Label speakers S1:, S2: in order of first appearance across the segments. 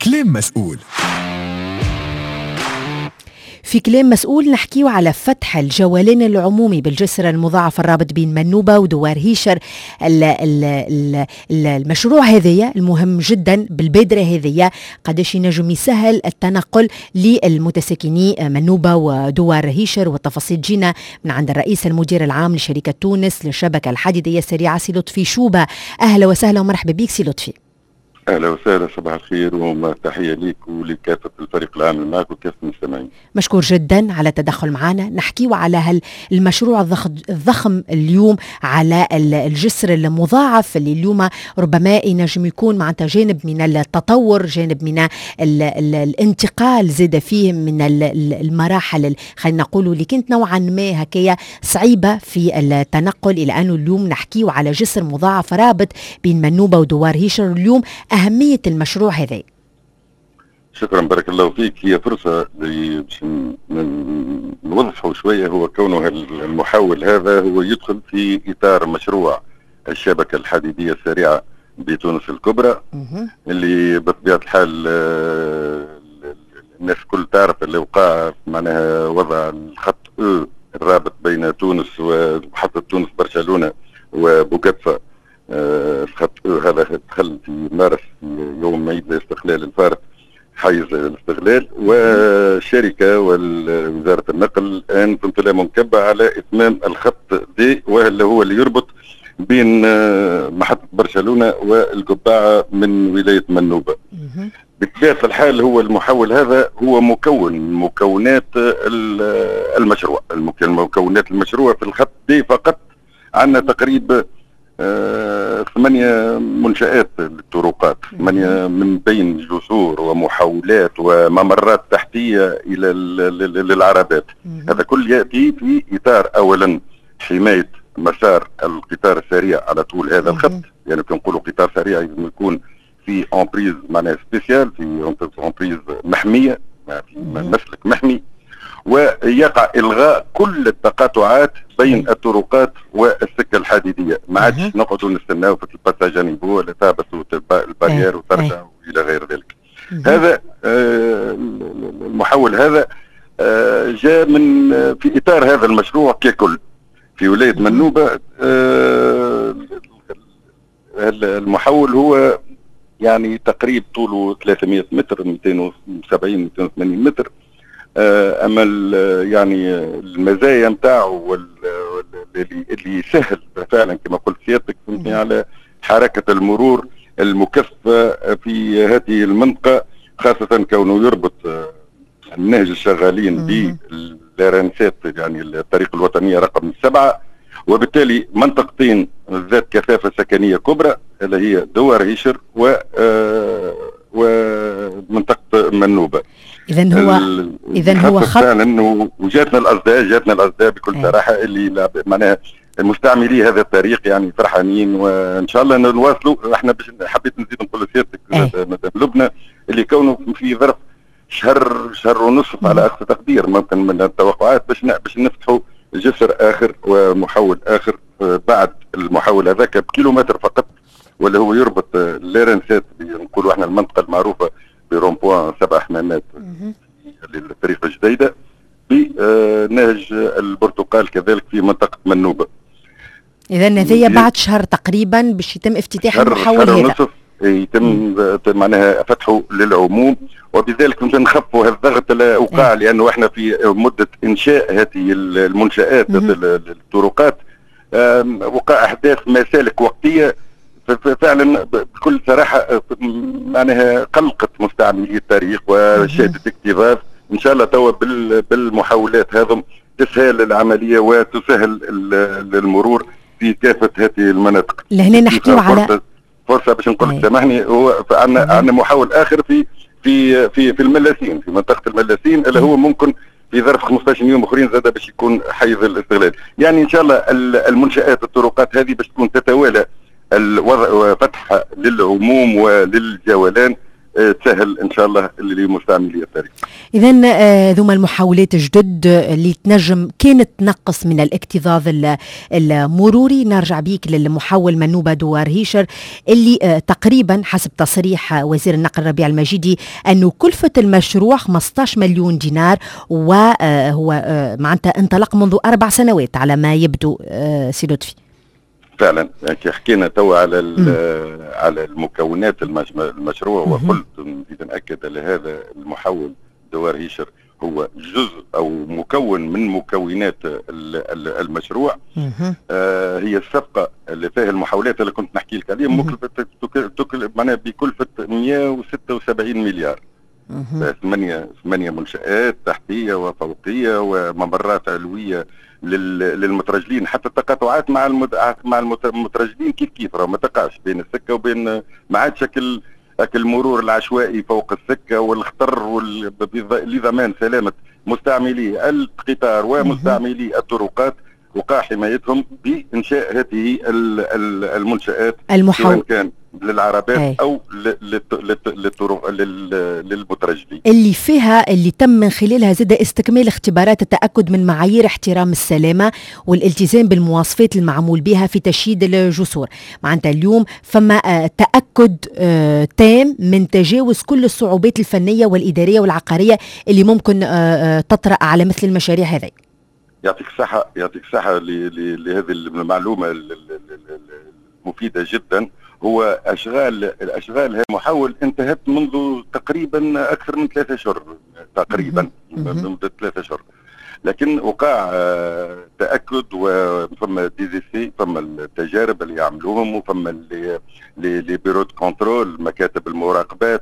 S1: كلام مسؤول.
S2: في كلام مسؤول نحكيه على فتح الجولان العمومي بالجسر المضاعف الرابط بين منوبة ودوار هيشر. المشروع هذا المهم جدا بالبادرة هذه قداش ينجم يسهل التنقل للمتساكني منوبة ودوار هيشر. والتفاصيل جينا من عند الرئيس المدير العام لشركة تونس للشبكة الحديدية السريعة سي لطفي شوبة. أهلا وسهلا ومرحبا بك سي لطفي.
S3: اهلا وسهلا، صباح الخير وتحيه ليك ولكافه الفريق العامل معك وكافه المستمعين.
S2: مشكور جدا على التدخل معنا. نحكيه على المشروع الضخم اليوم على الجسر المضاعف اللي اليوم ربما ينجم يكون معناتها جانب من التطور، جانب من الانتقال زاد فيه من المراحل خلينا نقولوا اللي كانت نوعا ما هكايا صعيبه في التنقل، الى انه اليوم نحكيه على جسر مضاعف رابط بين منوبه ودوار هيشر. اليوم أهمية المشروع هذا.
S3: شكرا، بارك الله فيك. هي فرصة باش نوضحه شوية. هو كونه المحول هذا هو يدخل في إطار مشروع الشبكة الحديدية السريعة بتونس الكبرى، اللي بطبيعة الحال الناس الكل تعرف اللي وقع معناها وضع الخط الرابط بين تونس ومحطة تونس برشلونة وبوقطفة. الخط هذا دخل في مارس في يوم عيد الاستقلال الفارق حيز الاستقلال، والشركه ووزاره النقل الان كنت لها منكبه على اتمام الخط دي، واللي هو اللي يربط بين محطه برشلونه والقبعه من ولايه منوبه. بطبيعه الحال هو المحول هذا هو مكونات المشروع. مكونات المشروع في الخط دي فقط عندنا تقريبا 8 منشآت للطرقات، 8 من بين جسور ومحاولات وممرات تحتية إلى للعربات. هذا كل يأتي في إطار أولا حماية مسار القطار السريع على طول هذا الخط. يعني كنقولوا قطار سريع يكون في أمبريز معناها سبيسيال، في أمبريز محمية، في مسلك محمي، ويقع إلغاء كل التقاطعات بين الطرقات والسكة الحديدية. ما عادش نقعدوا نستناو في الباساج نيفو ولا تهبطوا البارير وترجع إلى غير ذلك. هذا المحول هذا جاء من في إطار هذا المشروع ككل في ولاية منوبة. المحول هو يعني تقريب طوله 300 متر، 270 280 متر. اما يعني المزايا نتاعو اللي يسهل فعلا كما قلت سيادتك على حركه المرور المكثفه في هذه المنطقه، خاصه كونه يربط النهج الشغالين بالرنسات، يعني الطريق الوطنيه رقم 7، وبالتالي منطقتين ذات كثافه سكنيه كبرى اللي هي دوار هيشر ومنطقه منوبه.
S2: إذا هو خط
S3: فعلا انه وجاتنا الاصداء بكل صراحه اللي معناها المستعملي هذا الطريق يعني فرحانين، وان شاء الله نواصلوا. احنا حبيت نزيد نقول لسيادتك مدام لبنى اللي كونه في ظرف شهر ونصف على اقصى تقدير ممكن من التوقعات باش نفتحوا جسر اخر ومحول اخر بعد المحول هذاك بكيلومتر فقط، واللي هو يربط ليرنسات نقولوا احنا المنطقه المعروفه برونبوان 7 حمامات للطريق الجديده بنهج البرتقال كذلك في منطقه منوبه.
S2: اذا هذه بعد شهر تقريبا باش يتم افتتاح المحول هذا.
S3: شهر يتم معناها فتحه للعموم، وبذلك نخفوا هذا الضغط اللي وقع، لانه احنا في مده انشاء هذه المنشآت الطرقات وقع احداث مسالك وقتيه فعلا بكل صراحه معناها قلقت مستعملي الطريق وشهدت اكتظاظ. ان شاء الله توا بالمحاولات هذم تسهل العمليه وتسهل المرور في كافه هذه المناطق.
S2: لهنا نحكيو على
S3: فرصه باش نقول سامحني، هو عندنا محاول اخر في الملاسين، في منطقه الملاسين اللي هو ممكن في ظرف 15 يوم اخرين زاد باش يكون حيز الاستغلال. يعني ان شاء الله المنشآت الطرقات هذه باش تكون تتوالى الوضع وفتحها للعموم وللجولان تسهل ان شاء الله لمستعملي الطريق.
S2: اذا ذوما المحاولات جدد اللي تنجم كانت تنقص من الاكتظاظ المروري. نرجع بيك للمحول منوبة دوار هيشر اللي تقريبا حسب تصريح وزير النقل ربيع المجيدي انه كلفة المشروع 15 مليون دينار، وهو معناتها انطلق منذ 4 سنوات على ما يبدو. سي لطفي
S3: فعلا كي حكينا توا على المكونات المشروع، وقلت نزيد نأكد على هذا المحول دوار هيشر هو جزء او مكون من مكونات المشروع. هي الصفقه اللي فيها المحاولات اللي كنت نحكي لك عليها مكلفه معناها بكلفه 176 مليار. 8 منشآت تحتيه وفوقيه وممرات علويه للمترجلين، حتى التقاطعات مع المترجلين كيف راه ما تقعش بين السكه وبين ما عاد شكل المرور العشوائي فوق السكه والخطر لضمان سلامه مستعملي القطار ومستعملي الطرقات وقع حمايتهم بانشاء هذه المنشآت سواء كان للعربات او للطرق للمترجلين
S2: اللي فيها اللي تم من خلالها زاد استكمال اختبارات التاكد من معايير احترام السلامه والالتزام بالمواصفات المعمول بها في تشييد الجسور. معناتها اليوم فما تاكد تام من تجاوز كل الصعوبات الفنيه والاداريه والعقاريه اللي ممكن تطرأ على مثل المشاريع هذه.
S3: يعطيك الصحة لهذه المعلومة المفيدة جدا. هو الأشغال هي محاول انتهت منذ تقريبا أكثر من 3 أشهر تقريبا منذ 3 أشهر، لكن وقع تأكد وفما ديزيسي، فما التجارب اللي يعملوهم وفما اللي بيرو دو كونترول مكاتب المراقبات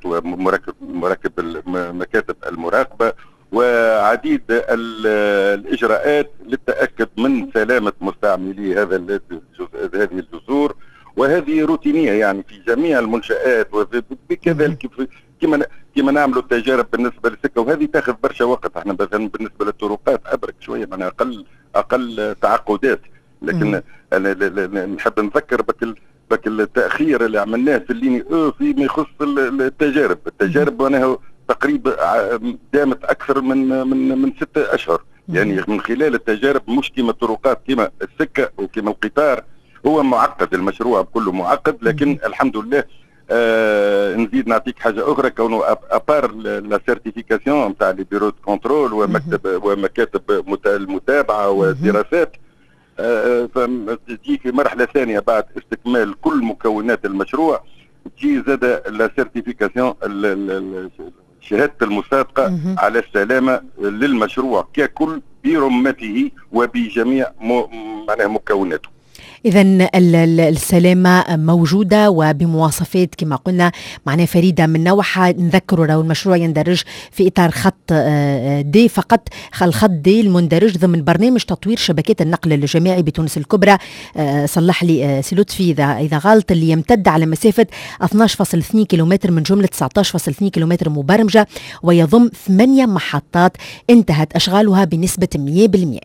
S3: مكاتب المراقبة وعديد الإجراءات للتأكد من سلامة مستعملي هذه الجسور، وهذه روتينية يعني في جميع المنشآت، وكذلك كما نعملوا التجارب بالنسبة للسكة، وهذه تاخذ برشا وقت. احنا مثلا بالنسبة للطرقات أبرك شوية، يعني أقل تعقدات، لكن أنا نحب نذكر بك التأخير اللي عملناه في الليني فيما يخص التجارب معناها تقريبا دامت اكثر من 6 اشهر. يعني من خلال التجارب مش كما الطرقات كما السكه وكما القطار، هو معقد المشروع كله معقد، لكن الحمد لله. نزيد نعطيك حاجه اخرى، كونه ابار لا سيرتيفيكاسيون نتاع لي بيرو دو كونترول ومكاتب المتابعه والدراسات، تجي في مرحله ثانيه بعد استكمال كل مكونات المشروع، تجي زاد لا سيرتيفيكاسيون شهادة المصادقة على السلامة للمشروع ككل برمته وبجميع معناها مكوناته.
S2: إذا السلامة موجودة وبمواصفات كما قلنا معناها فريدة من نوعها. نذكروا لو المشروع يندرج في إطار خط دي فقط، الخط دي المندرج ضمن برنامج تطوير شبكات النقل الجماعي بتونس الكبرى. صلح لي سي لطفي إذا غلط، اللي يمتد على مسافة 12.2 كيلومتر من جملة 19.2 كيلومتر مبرمجة، ويضم 8 محطات انتهت أشغالها بنسبة 100%.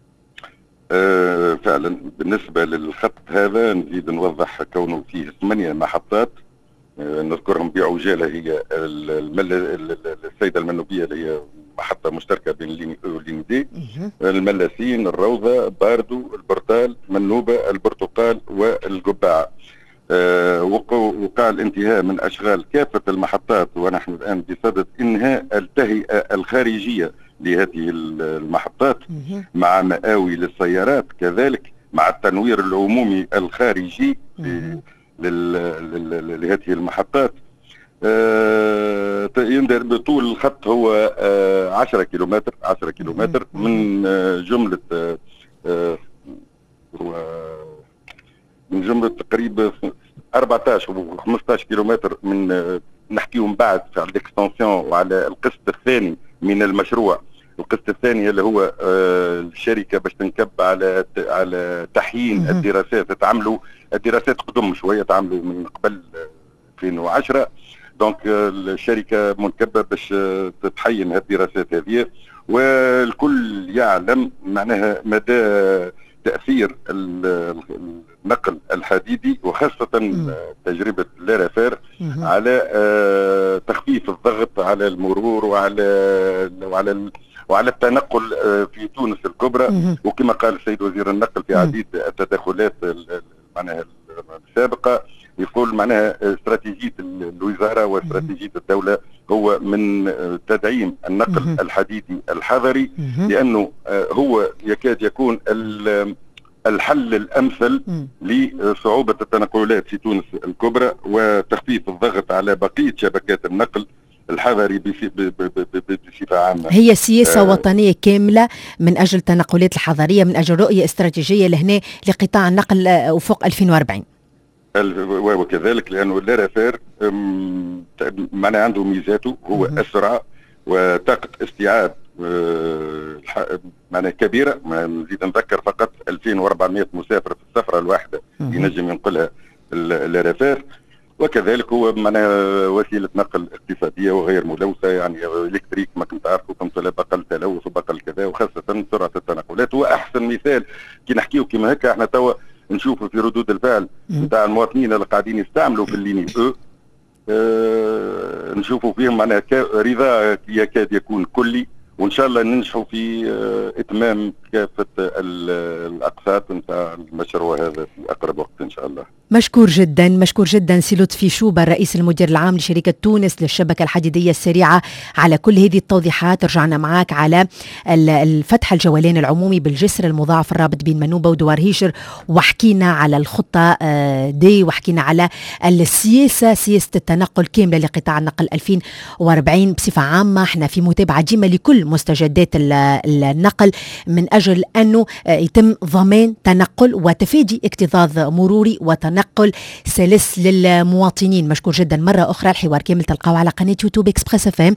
S3: فعلا بالنسبة للخط هذا نزيد نوضح كونه فيه 8 محطات نذكرهم بعجالة. هي السيدة المنوبية اللي هي محطة مشتركة بين ليني او وليني دي، الملاسين، الروضة، باردو، البرتال، منوبة، البرتقال والقبعة. وقع الانتهاء من أشغال كافة المحطات، ونحن الآن بصدد إنهاء التهيئة الخارجية لهذه المحطات مع مآوي للسيارات، كذلك مع التنوير العمومي الخارجي لهذه المحطات. يندر بطول الخط هو 10 كيلومتر من جملة تقريبا 14 و 15 كيلومتر من نحكيهم بعد على الاكستنسيون وعلى القسط الثاني من المشروع. القسط الثاني اللي هو الشركه باش تنكب على تحيين الدراسات. تعملوا الدراسات قدم شويه، تعملوا من قبل 2010، دونك الشركه منكبه باش تحين هالدراسات هذه، والكل يعلم معناها مدى تأثير النقل الحديدي وخاصة تجربة لارافير على تخفيف الضغط على المرور وعلى التنقل في تونس الكبرى. وكما قال السيد وزير النقل في عديد التدخلات معناها السابقة، يقول معناها استراتيجية الوزارة واستراتيجية الدولة هو من تدعيم النقل الحديدي الحضري، لأنه هو يكاد يكون الحل الأمثل لصعوبة التنقلات في تونس الكبرى وتخفيف الضغط على بقية شبكات النقل الحضري بصفة عامة.
S2: هي سياسة وطنية كاملة من أجل التنقلات الحضرية، من أجل رؤية استراتيجية لهنا لقطاع النقل وفوق 2040.
S3: وكذلك لأنه لارافير معناه عنده ميزاته، هو السرعة وطاقة استيعاب معناه كبيرة. نزيد نذكر فقط 2400 مسافر في السفرة الواحدة ينجم ينقلها لارافير. وكذلك هو معناها وسيلة نقل اقتصادية وغير ملوثة، يعني الكتريك ما كنت عارفه كنت بقل تلوث وبقل كذا، وخاصة سرعة التنقلات. هو أحسن مثال كي نحكيه كما هكا احنا توا نشوفوا في ردود الفعل نتاع المواطنين اللي قاعدين يستعملوا في الليني نشوفوا فيهم معناها رضا يكاد يكون كلي، وان شاء الله ننجحوا في اتمام كافه الاقساط نتاع المشروع هذا في اقرب وقت ان شاء الله.
S2: مشكور جدا، مشكور جدا سي لطفي شوبة الرئيس المدير العام لشركة تونس للشبكة الحديدية السريعة على كل هذه التوضيحات. رجعنا معك على الفتح الجولان العمومي بالجسر المضاعف الرابط بين منوبة ودوار هيشر، وحكينا على الخطة دي، وحكينا على السياسة، سياسة التنقل كاملة لقطاع النقل 2040 بصفة عامة. احنا في متابعة ديما لكل مستجدات النقل من أجل أنه يتم ضمان تنقل وتفادي اكتظاظ مروري وتنقل سلس للمواطنين. مشكور جدا مرة أخرى. الحوار كامل تلقاو على قناة يوتيوب إكسبريس FM.